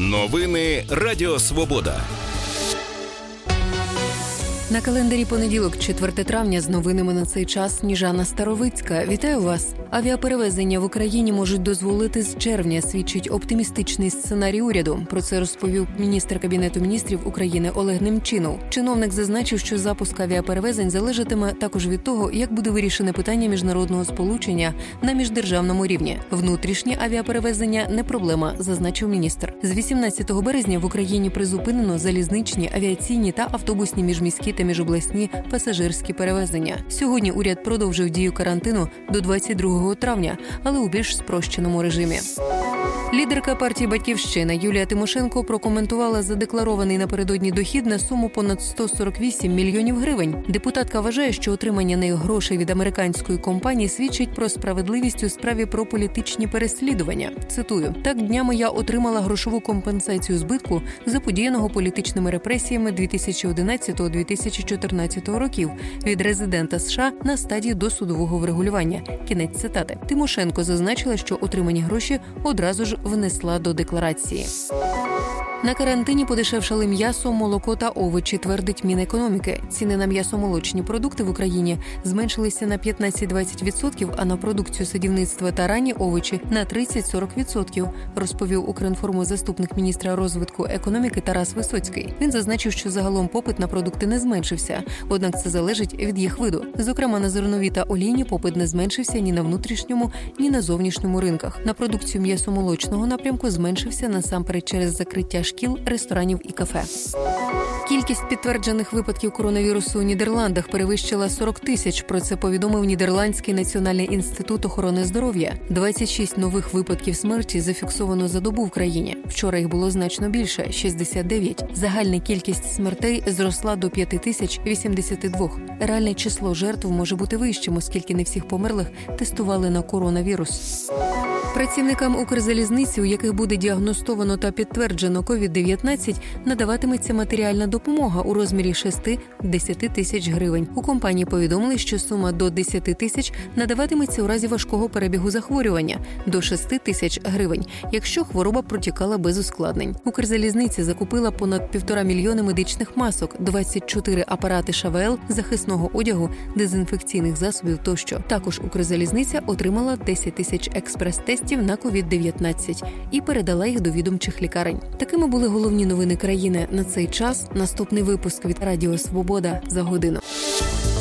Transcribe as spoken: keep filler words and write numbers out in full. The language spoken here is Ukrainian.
Новини Радіо Свобода. На календарі понеділок, четверте травня, з новинами на цей час Сніжана Старовицька. Вітаю вас! Авіаперевезення в Україні можуть дозволити з червня, свідчить оптимістичний сценарій уряду. Про це розповів міністр Кабінету міністрів України Олег Немчінов. Чиновник зазначив, що запуск авіаперевезень залежатиме також від того, як буде вирішене питання міжнародного сполучення на міждержавному рівні. Внутрішні авіаперевезення – не проблема, зазначив міністр. З вісімнадцятого березня в Україні призупинено залізничні, авіаційні та автобусні міжміські та міжобласні пасажирські перевезення. Сьогодні уряд продовжив дію карантину до двадцять другого травня, але у більш спрощеному режимі. Лідерка партії «Батьківщина» Юлія Тимошенко прокоментувала задекларований напередодні дохід на суму понад сто сорок вісім мільйонів гривень. Депутатка вважає, що отримання нею грошей від американської компанії свідчить про справедливість у справі про політичні переслідування. Цитую: «Так днями я отримала грошову компенсацію збитку, заподіяного політичними репресіями дві тисячі одинадцятого - дві тисячі чотирнадцятого років від резидента США на стадії досудового врегулювання». Кінець цитати. Тимошенко зазначила, що отримані гроші одразу ж внесла до декларації. На карантині подешевшали м'ясо, молоко та овочі, твердить Мінекономіки. Ціни на м'ясо-молочні продукти в Україні зменшилися на п'ятнадцять - двадцять відсотків, а на продукцію садівництва та ранні овочі – на тридцять - сорок відсотків, розповів Укрінформу заступник міністра розвитку економіки Тарас Висоцький. Він зазначив, що загалом попит на продукти не зменшився, однак це залежить від їх виду. Зокрема, на зернові та олійні попит не зменшився ні на внутрішньому, ні на зовнішньому ринках. На продукцію м'ясо-молочного напрямку зменшився насамперед через закриття шкіл, ресторанів і кафе. Кількість підтверджених випадків коронавірусу у Нідерландах перевищила сорок тисяч. Про це повідомив Нідерландський національний інститут охорони здоров'я. двадцять шість нових випадків смерті зафіксовано за добу в країні. Вчора їх було значно більше – шістдесят дев'ять. Загальна кількість смертей зросла до п'ять тисяч вісімдесят два. Реальне число жертв може бути вищим, оскільки не всіх померлих тестували на коронавірус. Працівникам Укрзалізниці, у яких буде діагностовано та підтверджено ковід дев'ятнадцять, надаватиметься матеріальна допомога у розмірі шести - десяти тисяч гривень. У компанії повідомили, що сума до десяти тисяч надаватиметься у разі важкого перебігу захворювання, до шести тисяч гривень, якщо хвороба протікала без ускладнень. Укрзалізниця закупила понад півтора мільйони медичних масок, двадцять чотири апарати ШВЛ, захисного одягу, дезінфекційних засобів тощо. Також Укрзалізниця отримала десять тисяч експрес-тестів на ковід дев'ятнадцять і передала їх до відомчих лікарень. Такими були головні новини країни на цей час. Наступний випуск від Радіо Свобода за годину.